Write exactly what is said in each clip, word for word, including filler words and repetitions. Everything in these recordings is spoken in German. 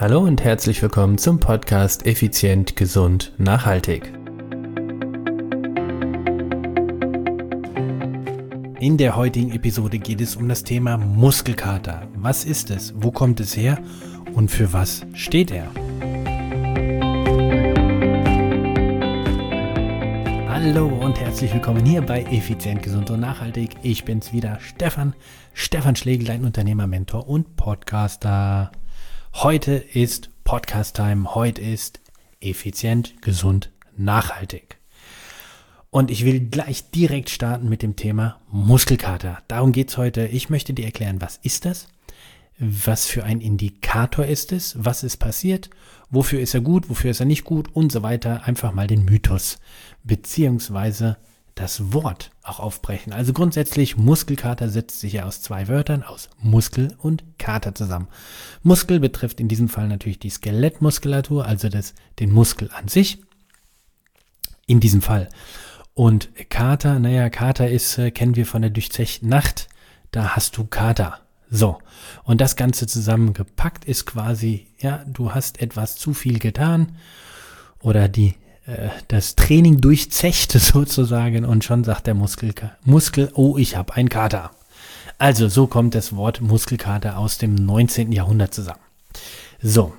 Hallo und herzlich willkommen zum Podcast Effizient, Gesund, Nachhaltig. In der heutigen Episode geht es um das Thema Muskelkater. Was ist es? Wo kommt es her? Und für was steht er? Hallo und herzlich willkommen hier bei Effizient, Gesund und Nachhaltig. Ich bin's wieder, Stefan, Stefan Schlegel, dein Unternehmer, Mentor und Podcaster. Heute ist Podcast-Time, heute ist Effizient, Gesund, Nachhaltig. Und ich will gleich direkt starten mit dem Thema Muskelkater. Darum geht's heute. Ich möchte dir erklären, was ist das? Was für ein Indikator ist es? Was ist passiert? Wofür ist er gut? Wofür ist er nicht gut? Und so weiter. Einfach mal den Mythos beziehungsweise das Wort auch aufbrechen. Also grundsätzlich, Muskelkater setzt sich ja aus zwei Wörtern, aus Muskel und Kater zusammen. Muskel betrifft in diesem Fall natürlich die Skelettmuskulatur, also das, den Muskel an sich. In diesem Fall. Und Kater, naja, Kater ist, äh, kennen wir von der durchzechten Nacht, da hast du Kater. So, und das Ganze zusammengepackt ist quasi, ja, du hast etwas zu viel getan oder die äh, das Training durchzecht sozusagen und schon sagt der Muskel, Muskel, oh, ich habe einen Kater. Also so kommt das Wort Muskelkater aus dem neunzehnten Jahrhundert zusammen. So.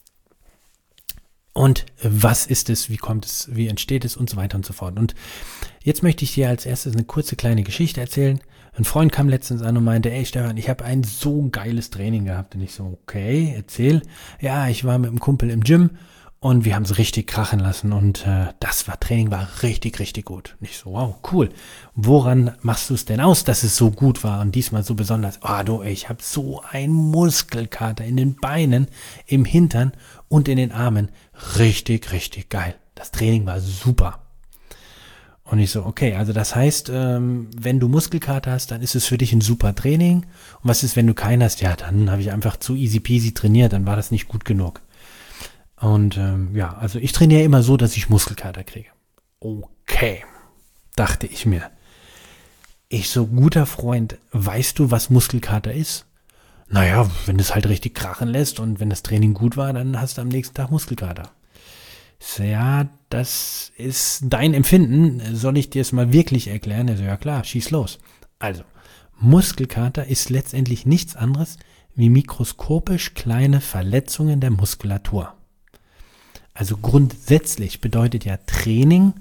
Und was ist es, wie kommt es, wie entsteht es und so weiter und so fort. Und jetzt möchte ich dir als erstes eine kurze kleine Geschichte erzählen. Ein Freund kam letztens an und meinte, ey Stefan, ich habe ein so geiles Training gehabt. Und ich so, okay, erzähl. Ja, ich war mit einem Kumpel im Gym und wir haben es richtig krachen lassen. Und äh, das war Training war richtig, richtig gut. Und ich so, wow, cool. Woran machst du es denn aus, dass es so gut war und diesmal so besonders? Ah, du, ey, ich habe so einen Muskelkater in den Beinen, im Hintern und in den Armen. Richtig, richtig geil. Das Training war super. Und ich so, okay, also das heißt, ähm, wenn du Muskelkater hast, dann ist es für dich ein super Training. Und was ist, wenn du keinen hast? Ja, dann habe ich einfach zu easy peasy trainiert, dann war das nicht gut genug. Und ähm, ja, also ich trainiere immer so, dass ich Muskelkater kriege. Okay, dachte ich mir. Ich so, guter Freund, weißt du, was Muskelkater ist? Naja, wenn es halt richtig krachen lässt und wenn das Training gut war, dann hast du am nächsten Tag Muskelkater. So, ja, das ist dein Empfinden. Soll ich dir es mal wirklich erklären? Also, ja klar, schieß los. Also, Muskelkater ist letztendlich nichts anderes wie mikroskopisch kleine Verletzungen der Muskulatur. Also grundsätzlich bedeutet ja Training,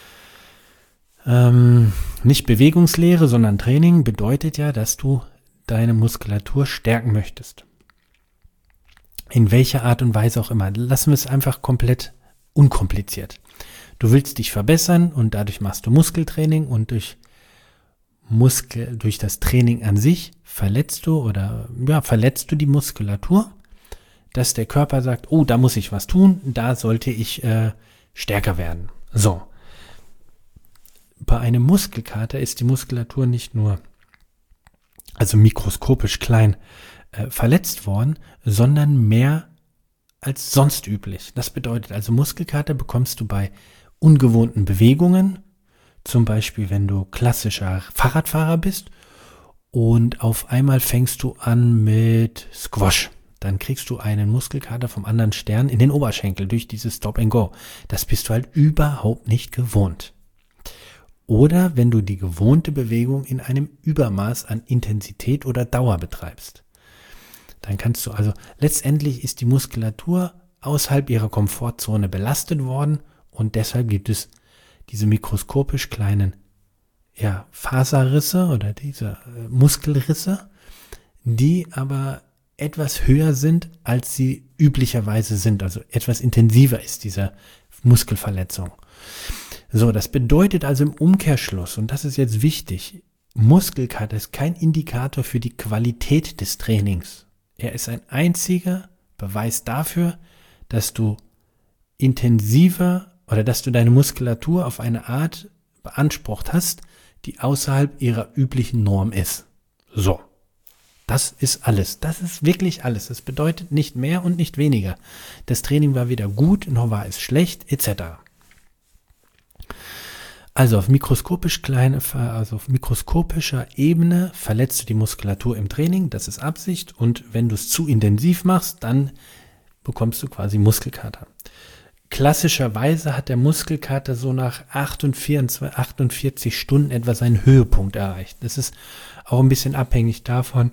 ähm, nicht Bewegungslehre, sondern Training bedeutet ja, dass du deine Muskulatur stärken möchtest. In welcher Art und Weise auch immer. Lassen wir es einfach komplett unkompliziert. Du willst dich verbessern und dadurch machst du Muskeltraining und durch Muskel, durch das Training an sich verletzt du oder ja, verletzt du die Muskulatur, dass der Körper sagt, oh, da muss ich was tun, da sollte ich äh, stärker werden. So. Bei einem Muskelkater ist die Muskulatur nicht nur also mikroskopisch klein äh, verletzt worden, sondern mehr als sonst üblich. Das bedeutet also, Muskelkater bekommst du bei ungewohnten Bewegungen, zum Beispiel wenn du klassischer Fahrradfahrer bist und auf einmal fängst du an mit Squash. Dann kriegst du einen Muskelkater vom anderen Stern in den Oberschenkel durch dieses Stop and Go. Das bist du halt überhaupt nicht gewohnt. Oder wenn du die gewohnte Bewegung in einem Übermaß an Intensität oder Dauer betreibst. Dann kannst du also, letztendlich ist die Muskulatur außerhalb ihrer Komfortzone belastet worden und deshalb gibt es diese mikroskopisch kleinen ja, Faserrisse oder diese äh, Muskelrisse, die aber etwas höher sind, als sie üblicherweise sind, also etwas intensiver ist diese Muskelverletzung. So, das bedeutet also im Umkehrschluss, und das ist jetzt wichtig, Muskelkater ist kein Indikator für die Qualität des Trainings. Er ist ein einziger Beweis dafür, dass du intensiver oder dass du deine Muskulatur auf eine Art beansprucht hast, die außerhalb ihrer üblichen Norm ist. So, das ist alles. Das ist wirklich alles. Das bedeutet nicht mehr und nicht weniger. Das Training war weder gut, noch war es schlecht, et cetera. Also auf mikroskopisch kleine, also auf mikroskopischer Ebene verletzt du die Muskulatur im Training, das ist Absicht, und wenn du es zu intensiv machst, dann bekommst du quasi Muskelkater. Klassischerweise hat der Muskelkater so nach achtundvierzig, achtundvierzig Stunden etwa seinen Höhepunkt erreicht. Das ist auch ein bisschen abhängig davon,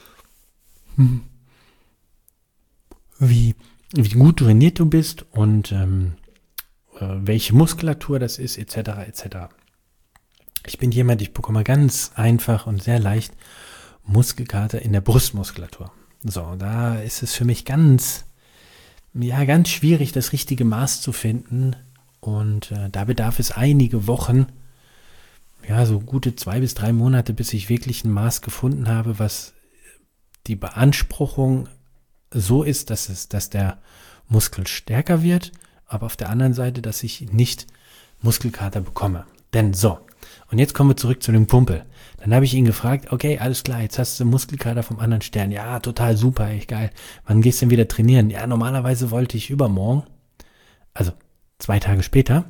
wie, wie gut trainiert du bist und ähm, äh, welche Muskulatur das ist, et cetera et cetera. Ich bin jemand, ich bekomme ganz einfach und sehr leicht Muskelkater in der Brustmuskulatur. So, da ist es für mich ganz, ja, ganz schwierig, das richtige Maß zu finden. Und äh, da bedarf es einige Wochen, ja, so gute zwei bis drei Monate, bis ich wirklich ein Maß gefunden habe, was die Beanspruchung so ist, dass es, dass der Muskel stärker wird, aber auf der anderen Seite, dass ich nicht Muskelkater bekomme. Denn so, und jetzt kommen wir zurück zu dem Kumpel. Dann habe ich ihn gefragt, okay, alles klar, jetzt hast du Muskelkater vom anderen Stern. Ja, total super, echt geil. Wann gehst du denn wieder trainieren? Ja, normalerweise wollte ich übermorgen, also zwei Tage später,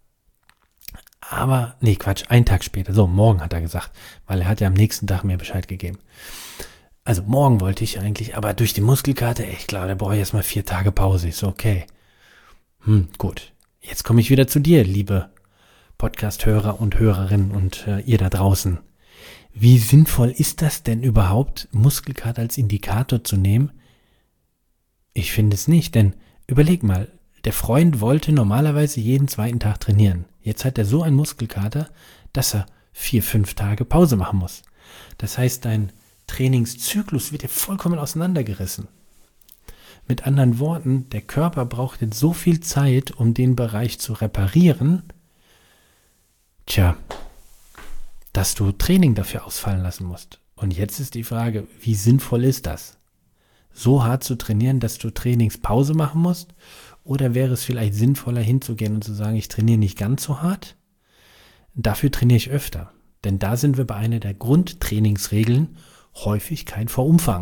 aber, nee, Quatsch, einen Tag später, so, morgen hat er gesagt, weil er hat ja am nächsten Tag mir Bescheid gegeben. Also morgen wollte ich eigentlich, aber durch die Muskelkater, echt klar, da brauche ich erstmal vier Tage Pause. Ich so, okay, hm, gut, jetzt komme ich wieder zu dir, liebe Podcast-Hörer und Hörerinnen und äh, ihr da draußen. Wie sinnvoll ist das denn überhaupt, Muskelkater als Indikator zu nehmen? Ich finde es nicht, denn überleg mal, der Freund wollte normalerweise jeden zweiten Tag trainieren. Jetzt hat er so einen Muskelkater, dass er vier, fünf Tage Pause machen muss. Das heißt, dein Trainingszyklus wird ja vollkommen auseinandergerissen. Mit anderen Worten, der Körper braucht jetzt so viel Zeit, um den Bereich zu reparieren, tja, dass du Training dafür ausfallen lassen musst. Und jetzt ist die Frage, wie sinnvoll ist das? So hart zu trainieren, dass du Trainingspause machen musst? Oder wäre es vielleicht sinnvoller hinzugehen und zu sagen, ich trainiere nicht ganz so hart, dafür trainiere ich öfter. Denn da sind wir bei einer der Grundtrainingsregeln, Häufigkeit vor Umfang.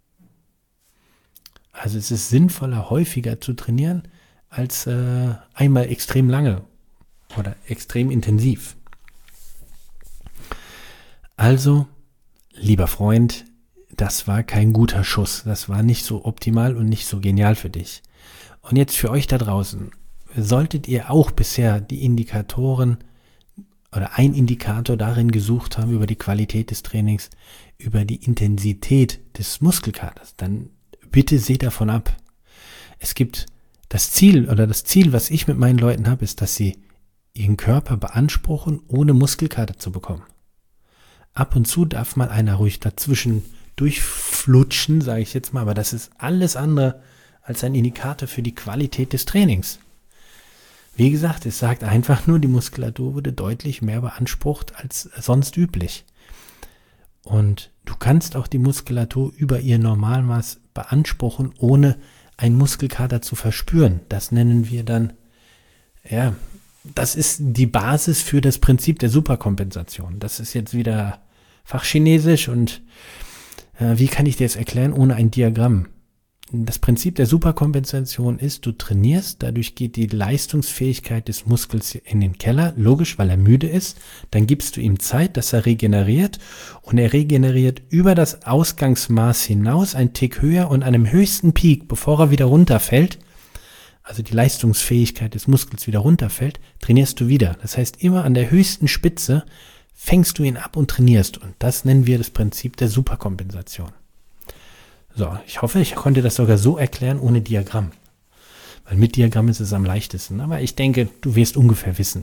Also es ist sinnvoller, häufiger zu trainieren, als äh, einmal extrem lange oder extrem intensiv. Also, lieber Freund, das war kein guter Schuss. Das war nicht so optimal und nicht so genial für dich. Und jetzt für euch da draußen, solltet ihr auch bisher die Indikatoren oder ein Indikator darin gesucht haben über die Qualität des Trainings, über die Intensität des Muskelkaters, dann bitte seht davon ab. Es gibt das Ziel oder das Ziel, was ich mit meinen Leuten habe, ist, dass sie ihren Körper beanspruchen, ohne Muskelkater zu bekommen. Ab und zu darf mal einer ruhig dazwischen durchflutschen, sage ich jetzt mal, aber das ist alles andere als ein Indikator für die Qualität des Trainings. Wie gesagt, es sagt einfach nur, die Muskulatur wurde deutlich mehr beansprucht als sonst üblich. Und du kannst auch die Muskulatur über ihr Normalmaß beanspruchen, ohne einen Muskelkater zu verspüren. Das nennen wir dann, ja, das ist die Basis für das Prinzip der Superkompensation. Das ist jetzt wieder Fachchinesisch und äh, wie kann ich dir das erklären ohne ein Diagramm? Das Prinzip der Superkompensation ist, du trainierst, dadurch geht die Leistungsfähigkeit des Muskels in den Keller, logisch, weil er müde ist, dann gibst du ihm Zeit, dass er regeneriert und er regeneriert über das Ausgangsmaß hinaus, ein Tick höher und an einem höchsten Peak, bevor er wieder runterfällt, also die Leistungsfähigkeit des Muskels wieder runterfällt, trainierst du wieder. Das heißt, immer an der höchsten Spitze fängst du ihn ab und trainierst und das nennen wir das Prinzip der Superkompensation. So, ich hoffe, ich konnte das sogar so erklären ohne Diagramm. Weil mit Diagramm ist es am leichtesten. Aber ich denke, du wirst ungefähr wissen.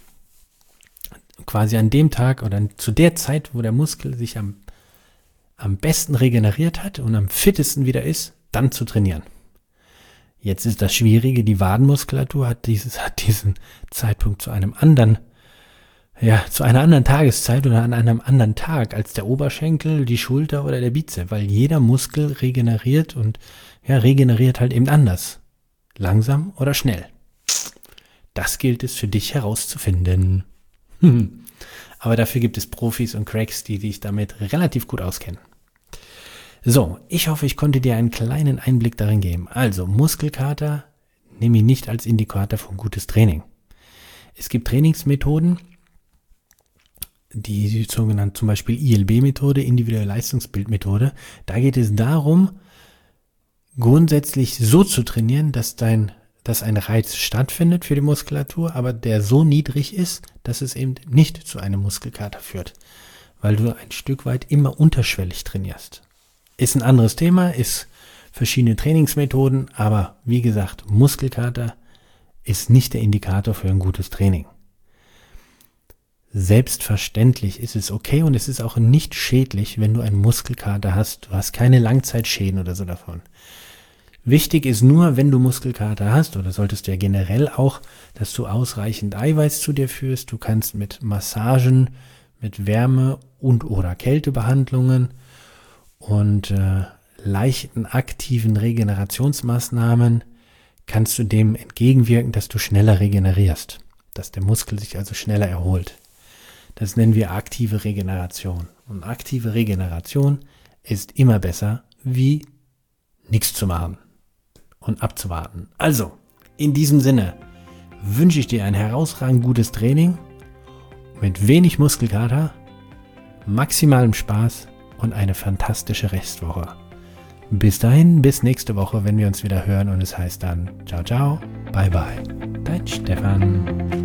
Quasi an dem Tag oder zu der Zeit, wo der Muskel sich am, am besten regeneriert hat und am fittesten wieder ist, dann zu trainieren. Jetzt ist das Schwierige, die Wadenmuskulatur hat, dieses, hat diesen Zeitpunkt zu einem anderen Ja, zu einer anderen Tageszeit oder an einem anderen Tag als der Oberschenkel, die Schulter oder der Bizeps, weil jeder Muskel regeneriert und ja, regeneriert halt eben anders. Langsam oder schnell. Das gilt es für dich herauszufinden. Aber dafür gibt es Profis und Cracks, die sich damit relativ gut auskennen. So, ich hoffe, ich konnte dir einen kleinen Einblick darin geben. Also, Muskelkater nehme ich nicht als Indikator für ein gutes Training. Es gibt Trainingsmethoden, die sogenannte zum Beispiel I L B-Methode, individuelle Leistungsbildmethode, da geht es darum, grundsätzlich so zu trainieren, dass dein, dass ein Reiz stattfindet für die Muskulatur, aber der so niedrig ist, dass es eben nicht zu einem Muskelkater führt, weil du ein Stück weit immer unterschwellig trainierst. Ist ein anderes Thema, ist verschiedene Trainingsmethoden, aber wie gesagt, Muskelkater ist nicht der Indikator für ein gutes Training. Selbstverständlich ist es okay und es ist auch nicht schädlich, wenn du einen Muskelkater hast. Du hast keine Langzeitschäden oder so davon. Wichtig ist nur, wenn du Muskelkater hast, oder solltest du ja generell auch, dass du ausreichend Eiweiß zu dir führst. Du kannst mit Massagen, mit Wärme- und oder Kältebehandlungen und äh, leichten aktiven Regenerationsmaßnahmen kannst du dem entgegenwirken, dass du schneller regenerierst, dass der Muskel sich also schneller erholt. Das nennen wir aktive Regeneration. Und aktive Regeneration ist immer besser, wie nichts zu machen und abzuwarten. Also, in diesem Sinne wünsche ich dir ein herausragend gutes Training mit wenig Muskelkater, maximalem Spaß und eine fantastische Restwoche. Bis dahin, bis nächste Woche, wenn wir uns wieder hören und es heißt dann ciao, ciao, bye, bye. Dein Stefan.